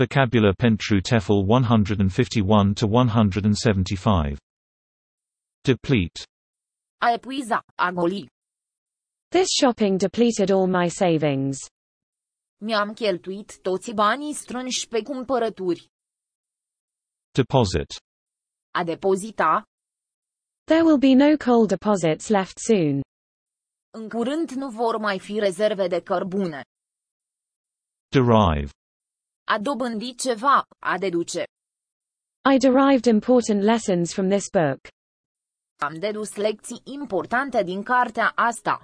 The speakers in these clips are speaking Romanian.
Vocabulary Pentru TEFL 151 to 175. Deplete. A epuiza, a goli. This shopping depleted all my savings. Mi-am cheltuit toți banii strânși pe cumpărături. Deposit. A depozita. There will be no coal deposits left soon. În curând nu vor mai fi rezerve de cărbune. Derive. A dobândi ceva, a deduce. I derived important lessons from this book. Am dedus lecții importante din cartea asta.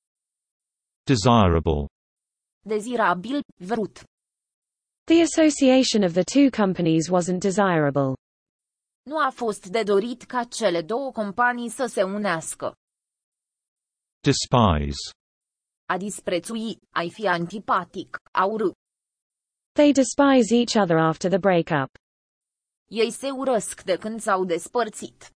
Desirable. Dezirabil, vrut. The association of the two companies wasn't desirable. Nu a fost de dorit ca cele două companii să se unească. Despise. A disprețui, a fi antipatic, a urâ. They despise each other after the breakup. Ei se urăsc de când s-au despărțit.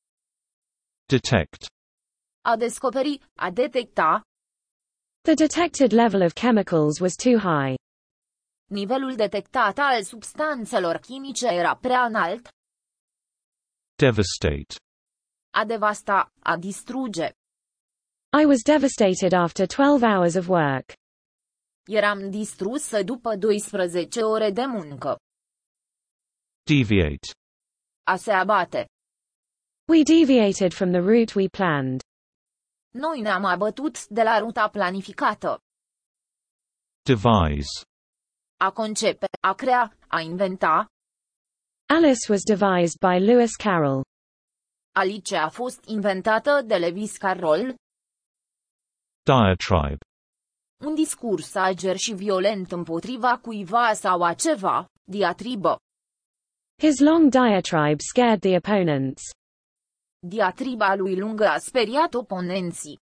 Detect. A descoperi, a detecta. The detected level of chemicals was too high. Nivelul detectat al substanțelor chimice era prea înalt. Devastate. A devasta, a distruge. I was devastated after 12 hours of work. Eram distrusă după 12 ore de muncă. Deviate. A se abate. We deviated from the route we planned. Noi ne-am abătut de la ruta planificată. Devise. A concepe, a crea, a inventa. Alice was devised by Lewis Carroll. Alice a fost inventată de Lewis Carroll. Diatribe. Un discurs ager și violent împotriva cuiva sau a ceva, diatribă. His long diatribe scared the opponents. Diatriba lui lungă a speriat oponenții.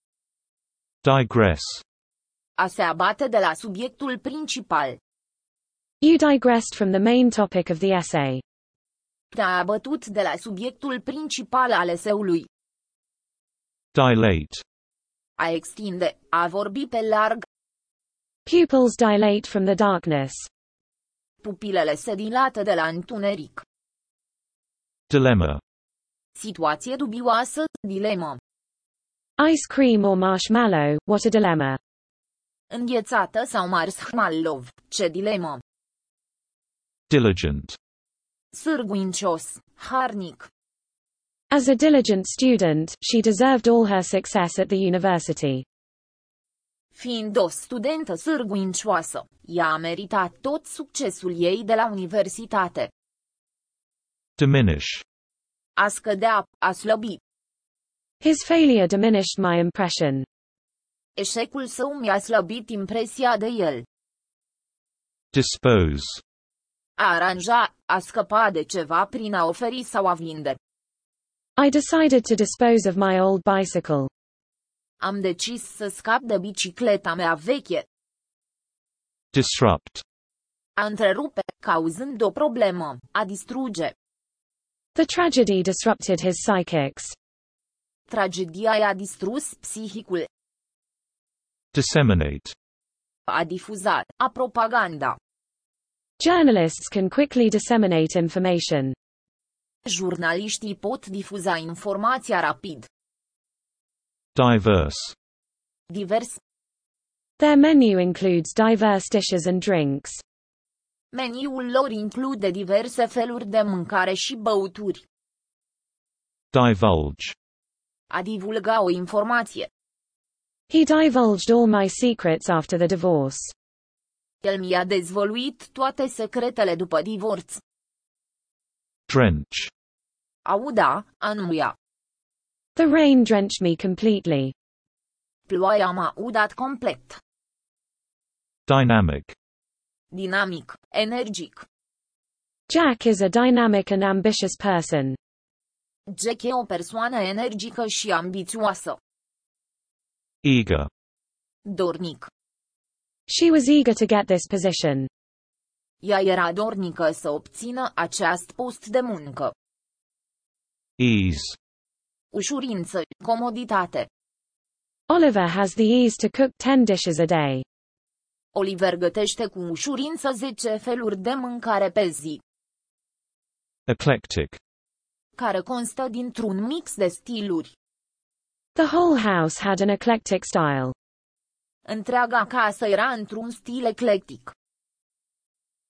Digress. A se abate de la subiectul principal. You digressed from the main topic of the essay. Te-a abătut de la subiectul principal al eseului. Dilate. A extinde, a vorbi pe larg. Pupils dilate from the darkness. Pupilele se dilată de la întuneric. Dilemma. Situație dubioasă, dilemă. Ice cream or marshmallow, what a dilemma. Înghețată sau marshmallow, ce dilemă. Diligent. Sârguincios, harnic. As a diligent student, she deserved all her success at the university. Fiind o studentă sârguincioasă, ea a meritat tot succesul ei de la universitate. Diminish. A scădea, a slăbi. His failure diminished my impression. Eșecul său mi-a slăbit impresia de el. Dispose. A aranja, a scăpa de ceva prin a oferi sau a vinde. I decided to dispose of my old bicycle. Am decis să scap de bicicleta mea veche. Disrupt. A întrerupe, cauzând o problemă, a distruge. The tragedy disrupted his psychics. Tragedia i-a distrus psihicul. Disseminate. A difuzat, a propaganda. Journalists can quickly disseminate information. Jurnaliștii pot difuza informația rapid. Diverse. Divers. Their menu includes diverse dishes and drinks. Meniul lor include diverse feluri de mâncare și băuturi. Divulge. A divulga o informație. He divulged all my secrets after the divorce. El mi-a dezvăluit toate secretele după divorț. Drench. A uda, a înmuia. The rain drenched me completely. Ploaia m-a udat complet. Dynamic. Dinamic, energic. Jack is a dynamic and ambitious person. Jack e o persoană energică și ambițioasă. Eager. Dornic. She was eager to get this position. Ea era dornică să obțină acest post de muncă. Ease. Ușurință, comoditate. Oliver has the ease to cook 10 dishes a day. Oliver gătește cu ușurință 10 feluri de mâncare pe zi, Eclectic. care constă dintr-un mix de stiluri. The whole house had an eclectic style. Întreaga casă era într-un stil eclectic.